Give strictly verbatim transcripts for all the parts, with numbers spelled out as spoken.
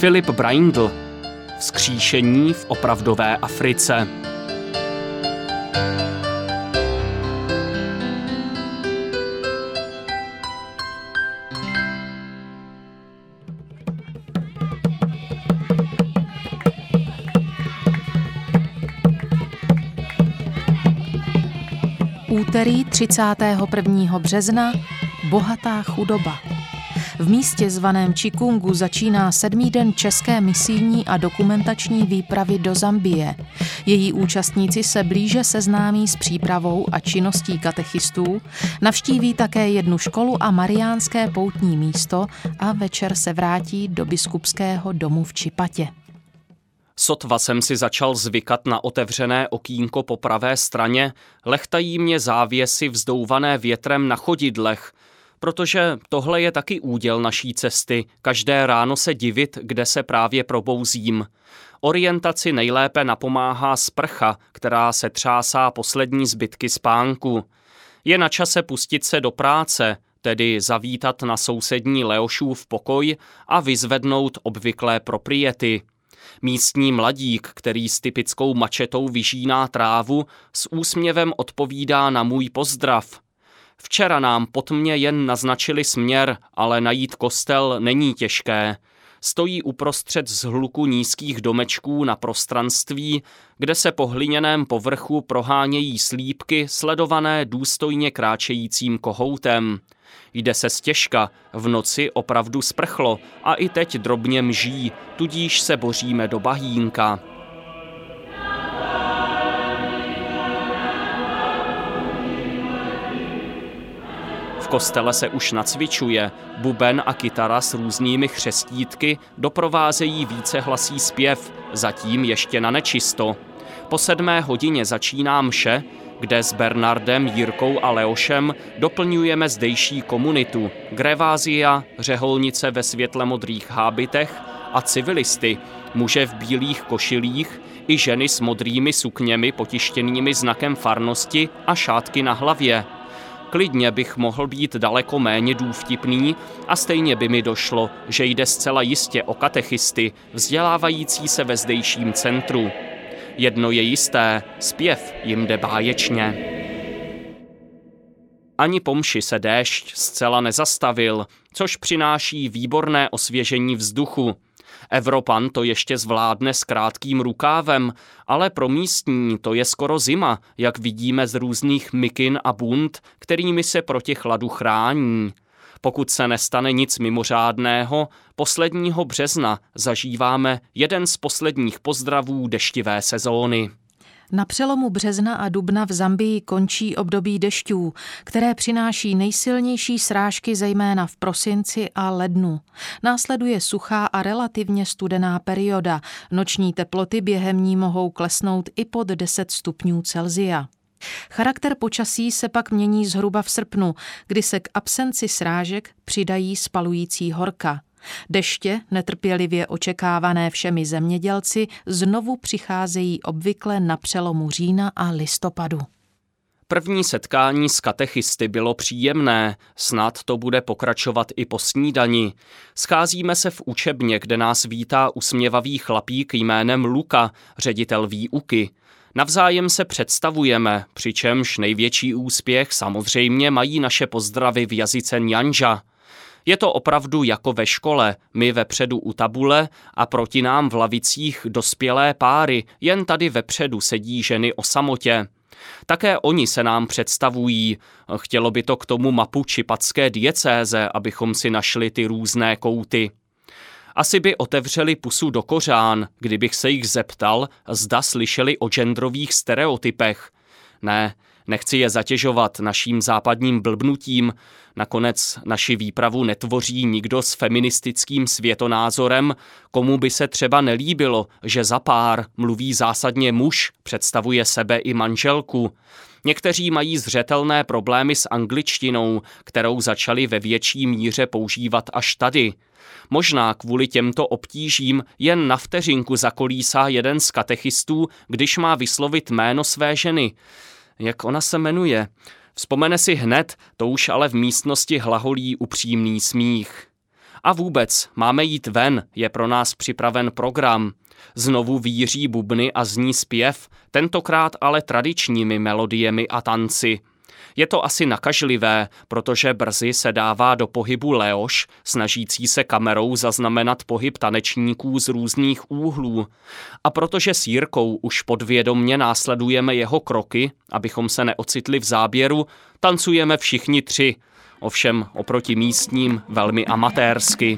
Filip Braindl. Vzkříšení v opravdové Africe. Úterý třicátého prvního března bohatá chudoba. V místě zvaném Chikungu začíná sedmý den české misijní a dokumentační výpravy do Zambie. Její účastníci se blíže seznámí s přípravou a činností katechistů, navštíví také jednu školu a mariánské poutní místo a večer se vrátí do biskupského domu v Čipatě. Sotva jsem si začal zvykat na otevřené okýnko po pravé straně, lehtají mě závěsy vzdouvané větrem na chodidlech, protože tohle je taky úděl naší cesty, každé ráno se divit, kde se právě probouzím. Orientaci nejlépe napomáhá sprcha, která se třásá poslední zbytky spánku. Je na čase pustit se do práce, tedy zavítat na sousední Leošův pokoj a vyzvednout obvyklé propriety. Místní mladík, který s typickou mačetou vyžíná trávu, s úsměvem odpovídá na můj pozdrav. Včera nám pod mě jen naznačili směr, ale najít kostel není těžké. Stojí uprostřed zhluku nízkých domečků na prostranství, kde se po hliněném povrchu prohánějí slípky sledované důstojně kráčejícím kohoutem. Jde se stěžka, v noci opravdu sprchlo a i teď drobně mží, tudíž se boříme do bahínka. V kostele se už nacvičuje, buben a kytara s různými chřestítky doprovázejí vícehlasý zpěv, zatím ještě na nečisto. Po sedmé hodině začíná mše, kde s Bernardem, Jirkou a Leošem doplňujeme zdejší komunitu, grevázia, řeholnice ve světle modrých hábitech a civilisty, muže v bílých košilích i ženy s modrými sukněmi potištěnými znakem farnosti a šátky na hlavě. Klidně bych mohl být daleko méně důvtipný a stejně by mi došlo, že jde zcela jistě o katechisty, vzdělávající se ve zdejším centru. Jedno je jisté, zpěv jim jde báječně. Ani po mši se déšť zcela nezastavil, což přináší výborné osvěžení vzduchu. Evropan to ještě zvládne s krátkým rukávem, ale pro místní to je skoro zima, jak vidíme z různých mikin a bund, kterými se proti chladu chrání. Pokud se nestane nic mimořádného, posledního března zažíváme jeden z posledních pozdravů deštivé sezóny. Na přelomu března a dubna v Zambii končí období dešťů, které přináší nejsilnější srážky zejména v prosinci a lednu. Následuje suchá a relativně studená perioda. Noční teploty během ní mohou klesnout i pod deset stupňů Celsia. Charakter počasí se pak mění zhruba v srpnu, kdy se k absenci srážek přidají spalující horka. Deště, netrpělivě očekávané všemi zemědělci, znovu přicházejí obvykle na přelomu října a listopadu. První setkání s katechisty bylo příjemné, snad to bude pokračovat i po snídani. Scházíme se v učebně, kde nás vítá usměvavý chlapík jménem Luka, ředitel výuky. Navzájem se představujeme, přičemž největší úspěch samozřejmě mají naše pozdravy v jazyce Njanja. Je to opravdu jako ve škole, my vepředu u tabule a proti nám v lavicích dospělé páry, jen tady vepředu sedí ženy o samotě. Také oni se nám představují, chtělo by to k tomu mapu čipatské diecéze, abychom si našli ty různé kouty. Asi by otevřeli pusu do kořán, kdybych se jich zeptal, zda slyšeli o genderových stereotypech. Ne, nechci je zatěžovat naším západním blbnutím, nakonec naši výpravu netvoří nikdo s feministickým světonázorem, komu by se třeba nelíbilo, že za pár mluví zásadně muž, představuje sebe i manželku. Někteří mají zřetelné problémy s angličtinou, kterou začali ve větší míře používat až tady. Možná kvůli těmto obtížím jen na vteřinku zakolísá jeden z katechistů, když má vyslovit jméno své ženy. Jak ona se jmenuje? Vzpomene si hned, to už ale v místnosti hlaholí upřímný smích. A vůbec, máme jít ven, je pro nás připraven program. Znovu víří bubny a zní zpěv, tentokrát ale tradičními melodiemi a tanci. Je to asi nakažlivé, protože brzy se dává do pohybu Leoš, snažící se kamerou zaznamenat pohyb tanečníků z různých úhlů. A protože s Jirkou už podvědomně následujeme jeho kroky, abychom se neocitli v záběru, tancujeme všichni tři, ovšem oproti místním velmi amatérsky.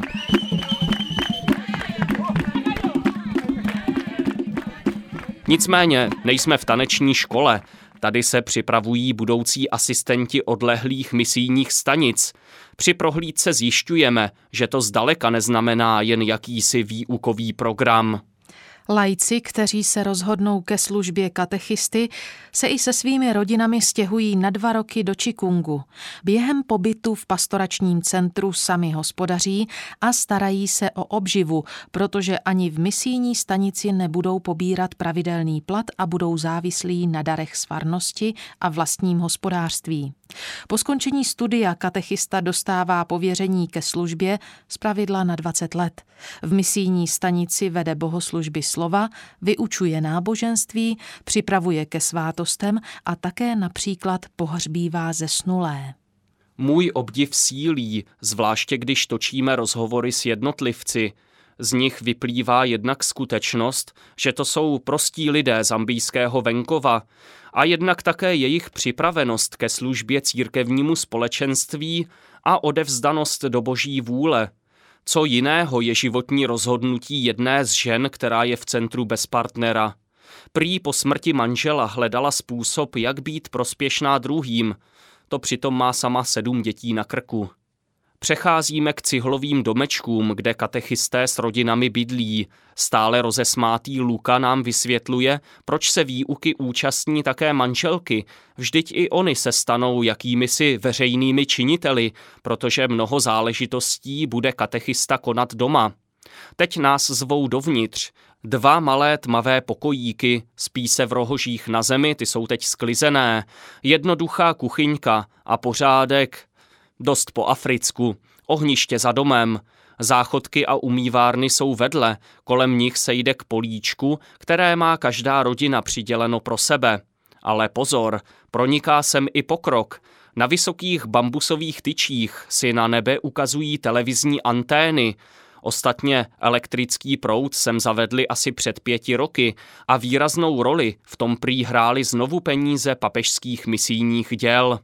Nicméně nejsme v taneční škole, tady se připravují budoucí asistenti odlehlých misijních stanic. Při prohlídce zjišťujeme, že to zdaleka neznamená jen jakýsi výukový program. Laici, kteří se rozhodnou ke službě katechisty, se i se svými rodinami stěhují na dva roky do Čikungu. Během pobytu v pastoračním centru sami hospodaří a starají se o obživu, protože ani v misijní stanici nebudou pobírat pravidelný plat a budou závislí na darech z farnosti a vlastním hospodářství. Po skončení studia katechista dostává pověření ke službě zpravidla na dvacet let. V misijní stanici vede bohoslužby slova, vyučuje náboženství, připravuje ke svátostem a také například pohřbívá zesnulé. Můj obdiv sílí, zvláště když točíme rozhovory s jednotlivci. Z nich vyplývá jednak skutečnost, že to jsou prostí lidé zambijského venkova, a jednak také jejich připravenost ke službě církevnímu společenství a odevzdanost do boží vůle. Co jiného je životní rozhodnutí jedné z žen, která je v centru bez partnera. Prý po smrti manžela hledala způsob, jak být prospěšná druhým. To přitom má sama sedm dětí na krku. Přecházíme k cihlovým domečkům, kde katechisté s rodinami bydlí. Stále rozesmátý Luka nám vysvětluje, proč se výuky účastní také manželky. Vždyť i oni se stanou jakýmisi veřejnými činiteli, protože mnoho záležitostí bude katechista konat doma. Teď nás zvou dovnitř. Dva malé tmavé pokojíky, spí se v rohožích na zemi, ty jsou teď sklizené. Jednoduchá kuchyňka a pořádek, dost po africku, ohniště za domem, záchodky a umývárny jsou vedle, kolem nich se jde k políčku, které má každá rodina přiděleno pro sebe. Ale pozor, proniká sem i pokrok. Na vysokých bambusových tyčích si na nebe ukazují televizní antény. Ostatně elektrický proud sem zavedli asi před pěti roky a výraznou roli v tom prý hrály znovu peníze papežských misijních děl.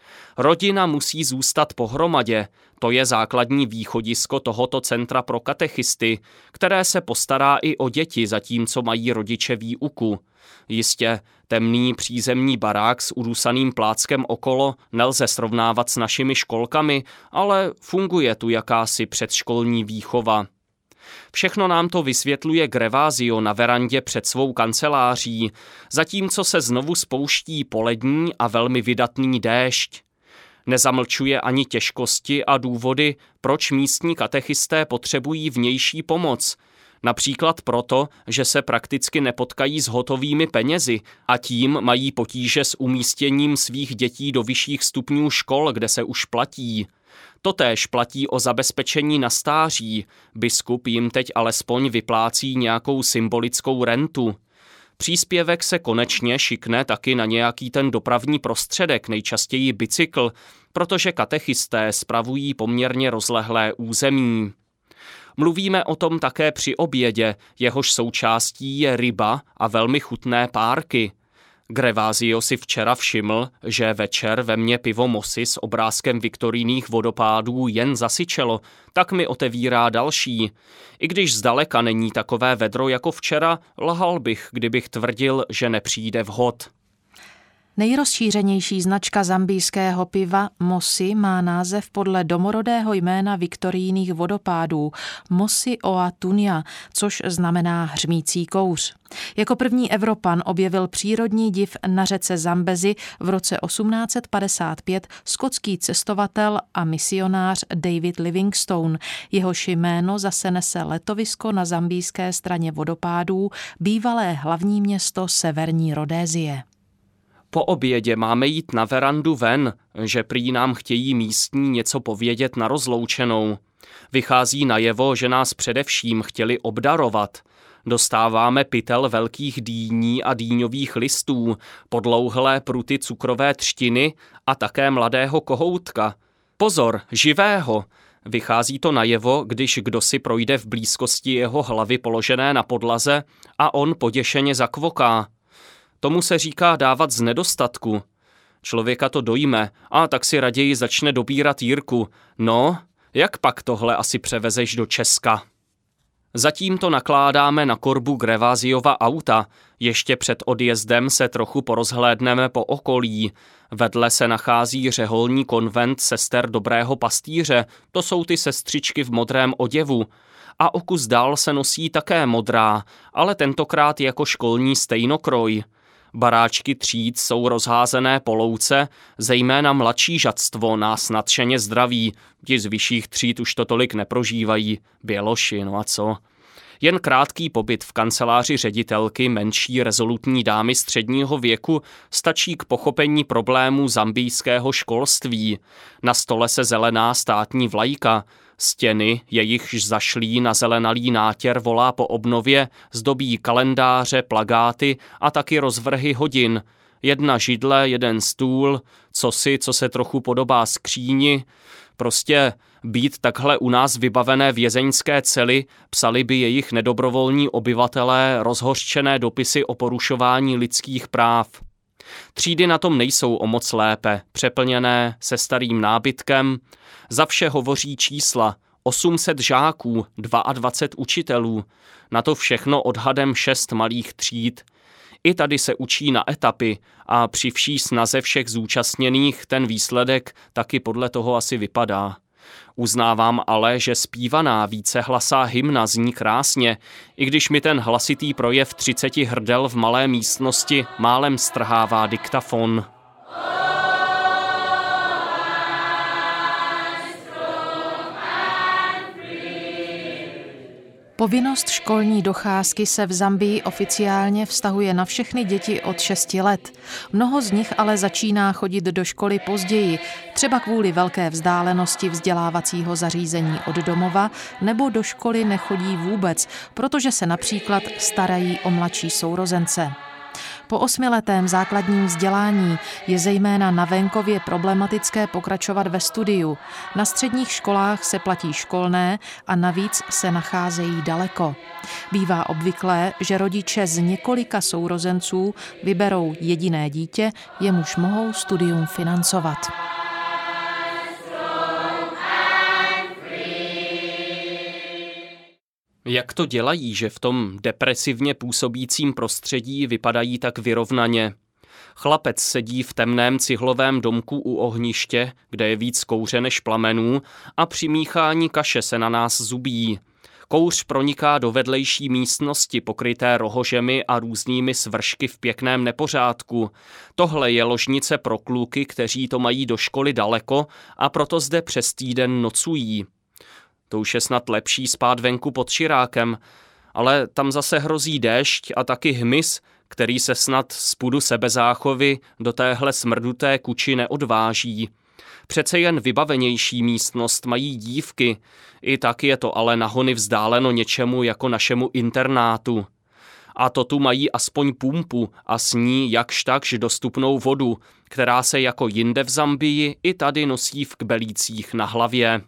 Rodina musí zůstat pohromadě, to je základní východisko tohoto centra pro katechisty, které se postará i o děti, zatímco mají rodiče výuku. Jistě, temný přízemní barák s udusaným pláckem okolo nelze srovnávat s našimi školkami, ale funguje tu jakási předškolní výchova. Všechno nám to vysvětluje Grevázio na verandě před svou kanceláří, zatímco se znovu spouští polední a velmi vydatný déšť. Nezamlčuje ani těžkosti a důvody, proč místní katechisté potřebují vnější pomoc. Například proto, že se prakticky nepotkají s hotovými penězi a tím mají potíže s umístěním svých dětí do vyšších stupňů škol, kde se už platí. Totéž platí o zabezpečení na stáří. Biskup jim teď alespoň vyplácí nějakou symbolickou rentu. Příspěvek se konečně šikne taky na nějaký ten dopravní prostředek, nejčastěji bicykl, protože katechisté spravují poměrně rozlehlé území. Mluvíme o tom také při obědě, jehož součástí je ryba a velmi chutné párky. Grevázio si včera všiml, že večer ve mně pivo Mosi s obrázkem viktorijních vodopádů jen zasyčelo, tak mi otevírá další. I když zdaleka není takové vedro jako včera, lhal bych, kdybych tvrdil, že nepřijde vhod. Nejrozšířenější značka zambijského piva Mosi má název podle domorodého jména viktorijních vodopádů Mosi Oa Tunya, což znamená hřmící kouř. Jako první Evropan objevil přírodní div na řece Zambezi v roce osmnáct set padesát pět skotský cestovatel a misionář David Livingstone. Jehož jméno zase nese letovisko na zambijské straně vodopádů, bývalé hlavní město Severní Rhodésie. Po obědě máme jít na verandu ven, že prý nám chtějí místní něco povědět na rozloučenou. Vychází najevo, že nás především chtěli obdarovat. Dostáváme pytel velkých dýní a dýňových listů, podlouhlé pruty cukrové třtiny a také mladého kohoutka. Pozor, živého! Vychází to najevo, když kdosi projde v blízkosti jeho hlavy položené na podlaze a on poděšeně zakvoká. Tomu se říká dávat z nedostatku. Člověka to dojme a tak si raději začne dobírat Jirku. No, jak pak tohle asi převezeš do Česka? Zatím to nakládáme na korbu Grevaziova auta. Ještě před odjezdem se trochu porozhlédneme po okolí. Vedle se nachází řeholní konvent sester Dobrého pastýře, to jsou ty sestřičky v modrém oděvu. A o kus dál se nosí také modrá, ale tentokrát jako školní stejnokroj. Baráčky tříd jsou rozházené po louce, zejména mladší žadstvo nás nadšeně zdraví. Ti z vyšších tříd už to tolik neprožívají. Běloši, no a co? Jen krátký pobyt v kanceláři ředitelky menší rezolutní dámy středního věku stačí k pochopení problémů zambijského školství. Na stole se zelená státní vlajka. Stěny, jejichž zašlý nazelenalý nátěr volá po obnově, zdobí kalendáře, plakáty a taky rozvrhy hodin. Jedna židle, jeden stůl, cosi, co se trochu podobá skříni. Prostě být takhle u nás vybavené vězeňské cely, psali by jejich nedobrovolní obyvatelé rozhořčené dopisy o porušování lidských práv. Třídy na tom nejsou o moc lépe, přeplněné, se starým nábytkem. Za vše hovoří čísla. osm set žáků, dvacet dva učitelů. Na to všechno odhadem šest malých tříd. I tady se učí na etapy a při vší snaze všech zúčastněných ten výsledek taky podle toho asi vypadá. Uznávám ale, že zpívaná vícehlasá hymna zní krásně, i když mi ten hlasitý projev třiceti hrdel v malé místnosti málem strhává diktafon. Povinnost školní docházky se v Zambii oficiálně vztahuje na všechny děti od šesti let. Mnoho z nich ale začíná chodit do školy později, třeba kvůli velké vzdálenosti vzdělávacího zařízení od domova, nebo do školy nechodí vůbec, protože se například starají o mladší sourozence. Po osmiletém základním vzdělání je zejména na venkově problematické pokračovat ve studiu. Na středních školách se platí školné a navíc se nacházejí daleko. Bývá obvyklé, že rodiče z několika sourozenců vyberou jediné dítě, jemuž mohou studium financovat. Jak to dělají, že v tom depresivně působícím prostředí vypadají tak vyrovnaně? Chlapec sedí v temném cihlovém domku u ohniště, kde je víc kouře než plamenů, a při míchání kaše se na nás zubí. Kouř proniká do vedlejší místnosti pokryté rohožemi a různými svršky v pěkném nepořádku. Tohle je ložnice pro kluky, kteří to mají do školy daleko a proto zde přes týden nocují. To už je snad lepší spát venku pod širákem, ale tam zase hrozí déšť a taky hmyz, který se snad z pudu sebezáchovy do téhle smrduté kuči neodváží. Přece jen vybavenější místnost mají dívky, i tak je to ale nahony vzdáleno něčemu jako našemu internátu. A to tu mají aspoň pumpu a s ní jakž takž dostupnou vodu, která se jako jinde v Zambii i tady nosí v kbelících na hlavě.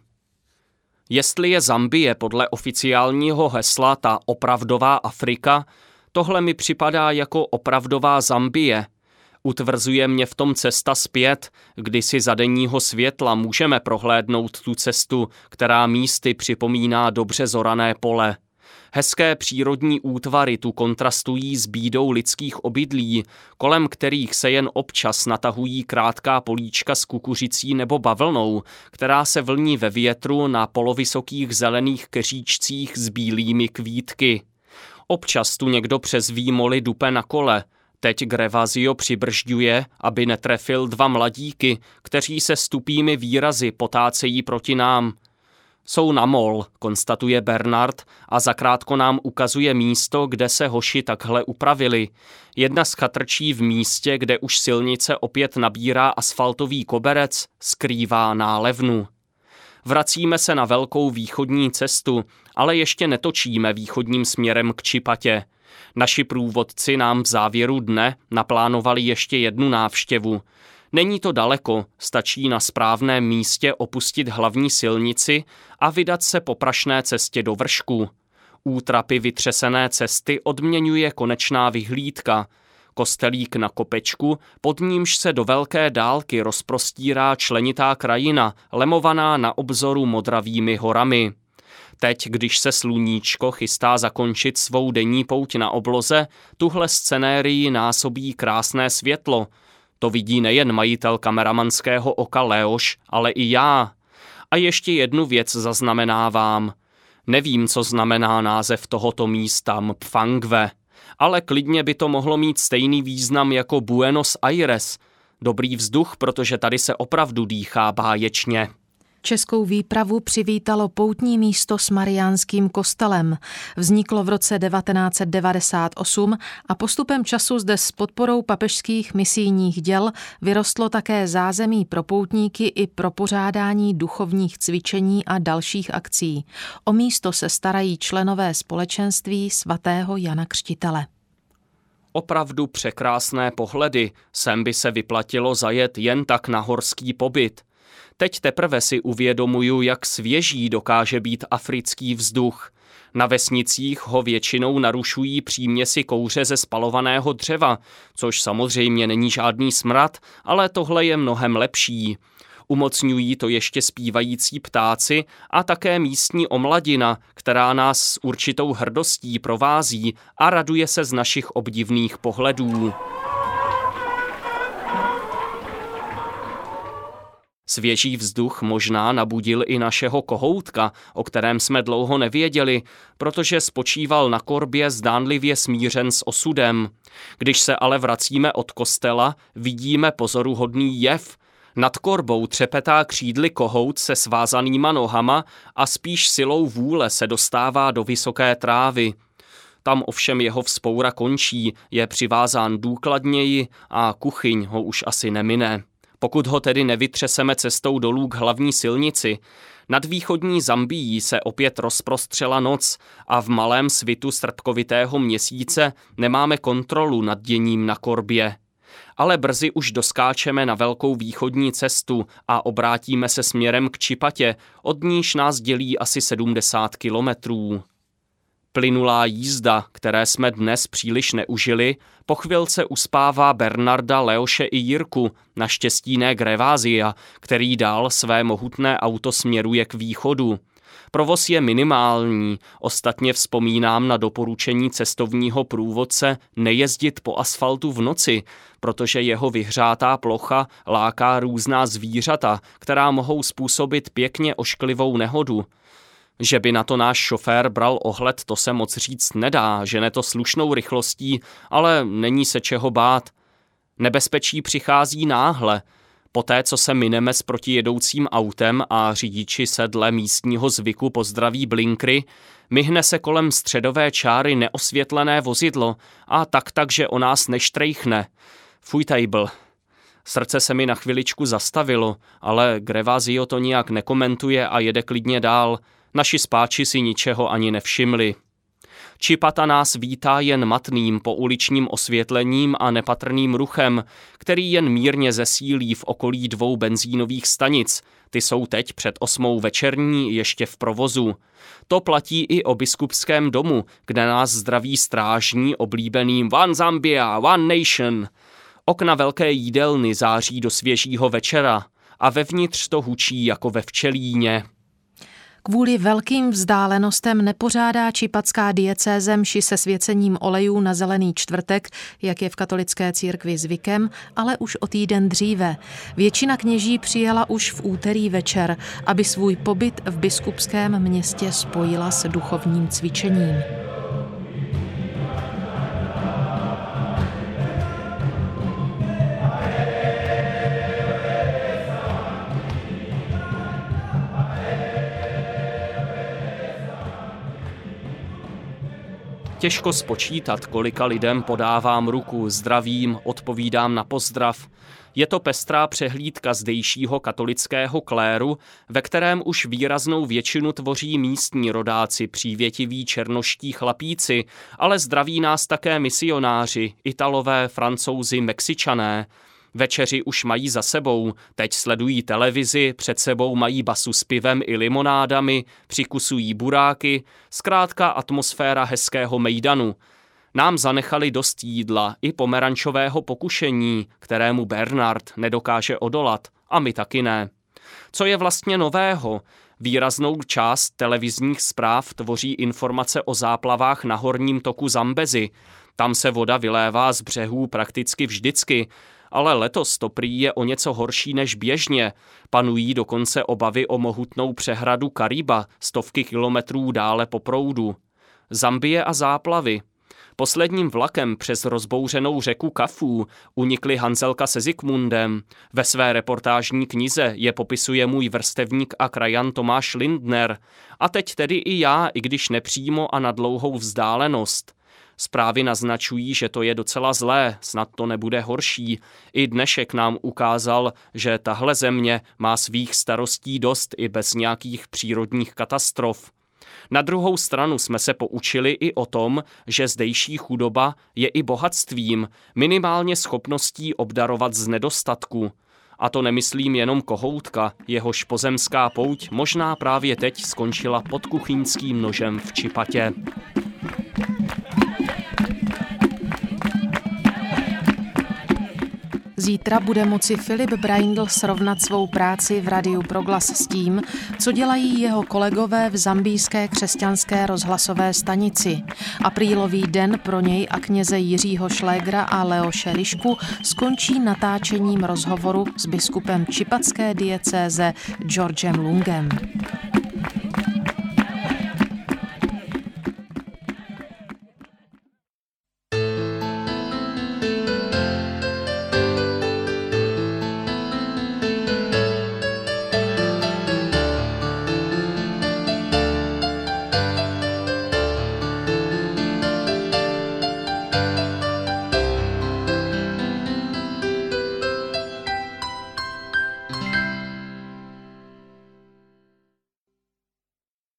Jestli je Zambie podle oficiálního hesla ta opravdová Afrika, tohle mi připadá jako opravdová Zambie. Utvrzuje mě v tom cesta zpět, kdy si za denního světla můžeme prohlédnout tu cestu, která místy připomíná dobře zorané pole. Hezké přírodní útvary tu kontrastují s bídou lidských obydlí, kolem kterých se jen občas natahují krátká políčka s kukuřicí nebo bavlnou, která se vlní ve větru na polovysokých zelených keříčcích s bílými kvítky. Občas tu někdo přes výmoly dupe na kole. Teď Grevazio přibržďuje, aby netrefil dva mladíky, kteří se s tupými výrazy potácejí proti nám. Jsou na mol, konstatuje Bernard a zakrátko nám ukazuje místo, kde se hoši takhle upravili. Jedna z chatrčí v místě, kde už silnice opět nabírá asfaltový koberec, skrývá nálevnu. Vracíme se na velkou východní cestu, ale ještě netočíme východním směrem k Čipatě. Naši průvodci nám v závěru dne naplánovali ještě jednu návštěvu. Není to daleko, stačí na správném místě opustit hlavní silnici a vydat se po prašné cestě do vršku. Útrapy vytřesené cesty odměňuje konečná vyhlídka. Kostelík na kopečku, pod nímž se do velké dálky rozprostírá členitá krajina, lemovaná na obzoru modravými horami. Teď, když se sluníčko chystá zakončit svou denní pouť na obloze, tuhle scenérii násobí krásné světlo. To vidí nejen majitel kameramanského oka Leoš, ale i já. A ještě jednu věc zaznamenávám. Nevím, co znamená název tohoto místa Mpfangwe, ale klidně by to mohlo mít stejný význam jako Buenos Aires. Dobrý vzduch, protože tady se opravdu dýchá báječně. Českou výpravu přivítalo poutní místo s Mariánským kostelem. Vzniklo v roce devatenáct set devadesát osm a postupem času zde s podporou papežských misijních děl vyrostlo také zázemí pro poutníky i pro pořádání duchovních cvičení a dalších akcí. O místo se starají členové společenství svatého Jana Křtitele. Opravdu překrásné pohledy, sem by se vyplatilo zajet jen tak na horský pobyt. Teď teprve si uvědomuju, jak svěží dokáže být africký vzduch. Na vesnicích ho většinou narušují příměsi kouře ze spalovaného dřeva, což samozřejmě není žádný smrad, ale tohle je mnohem lepší. Umocňují to ještě zpívající ptáci a také místní omladina, která nás s určitou hrdostí provází a raduje se z našich obdivných pohledů. Svěží vzduch možná nabudil i našeho kohoutka, o kterém jsme dlouho nevěděli, protože spočíval na korbě zdánlivě smířen s osudem. Když se ale vracíme od kostela, vidíme pozoruhodný jev. Nad korbou třepetá křídly kohout se svázanýma nohama a spíš silou vůle se dostává do vysoké trávy. Tam ovšem jeho vzpoura končí, je přivázán důkladněji a kuchyň ho už asi nemine. Pokud ho tedy nevytřeseme cestou dolů k hlavní silnici, nad východní Zambií se opět rozprostřela noc a v malém svitu srpkovitého měsíce nemáme kontrolu nad děním na korbě. Ale brzy už doskáčeme na velkou východní cestu a obrátíme se směrem k Čipatě, od níž nás dělí asi sedmdesát kilometrů. Plynulá jízda, které jsme dnes příliš neužili, po chvilce uspává Bernarda, Leoše i Jirku, naštěstí ne Grevázia, který dál své mohutné auto směruje k východu. Provoz je minimální, ostatně vzpomínám na doporučení cestovního průvodce nejezdit po asfaltu v noci, protože jeho vyhřátá plocha láká různá zvířata, která mohou způsobit pěkně ošklivou nehodu. Že by na to náš šofér bral ohled, to se moc říct nedá, žene to slušnou rychlostí, ale není se čeho bát. Nebezpečí přichází náhle. Poté, co se mineme s protijedoucím autem a řidiči se dle místního zvyku pozdraví blinkry, myhne se kolem středové čáry neosvětlené vozidlo a tak tak, že o nás neštrejchne. Fujtajbl. Srdce se mi na chviličku zastavilo, ale Grevázio to nijak nekomentuje a jede klidně dál. Naši spáči si ničeho ani nevšimli. Čipata nás vítá jen matným pouličním osvětlením a nepatrným ruchem, který jen mírně zesílí v okolí dvou benzínových stanic. Ty jsou teď před osmou večerní ještě v provozu. To platí i o biskupském domu, kde nás zdraví strážní oblíbeným One Zambia, One Nation. Okna velké jídelny září do svěžího večera a vevnitř to hučí jako ve včelíně. Kvůli velkým vzdálenostem nepořádá čipatská diecéze mši se svěcením olejů na Zelený čtvrtek, jak je v katolické církvi zvykem, ale už o týden dříve. Většina kněží přijela už v úterý večer, aby svůj pobyt v biskupském městě spojila s duchovním cvičením. Těžko spočítat, kolika lidem podávám ruku, zdravím, odpovídám na pozdrav. Je to pestrá přehlídka zdejšího katolického kléru, ve kterém už výraznou většinu tvoří místní rodáci, přívětiví černoští chlapíci, ale zdraví nás také misionáři, Italové, Francouzi, Mexičané. Večeři už mají za sebou, teď sledují televizi, před sebou mají basu s pivem i limonádami, přikusují buráky, zkrátka atmosféra hezkého mejdanu. Nám zanechali dost jídla i pomerančového pokušení, kterému Bernard nedokáže odolat, a my taky ne. Co je vlastně nového? Výraznou část televizních zpráv tvoří informace o záplavách na horním toku Zambezi. Tam se voda vylévá z břehů prakticky vždycky, ale letos to prý je o něco horší než běžně. Panují dokonce obavy o mohutnou přehradu Kariba, stovky kilometrů dále po proudu. Zambie a záplavy. Posledním vlakem přes rozbouřenou řeku Kafu unikli Hanzelka se Zikmundem. Ve své reportážní knize je popisuje můj vrstevník a krajan Tomáš Lindner. A teď tedy i já, i když nepřímo a na dlouhou vzdálenost. Zprávy naznačují, že to je docela zlé, snad to nebude horší. I dnešek nám ukázal, že tahle země má svých starostí dost i bez nějakých přírodních katastrof. Na druhou stranu jsme se poučili i o tom, že zdejší chudoba je i bohatstvím, minimálně schopností obdarovat z nedostatku. A to nemyslím jenom kohoutka, jehož pozemská pouť možná právě teď skončila pod kuchyňským nožem v Čipatě. Zítra bude moci Filip Braindl srovnat svou práci v Radiu Proglas s tím, co dělají jeho kolegové v zambijské křesťanské rozhlasové stanici. Aprílový den pro něj a kněze Jiřího Šlégra a Leoše Lišku skončí natáčením rozhovoru s biskupem čipatské diecéze Georgem Lungem.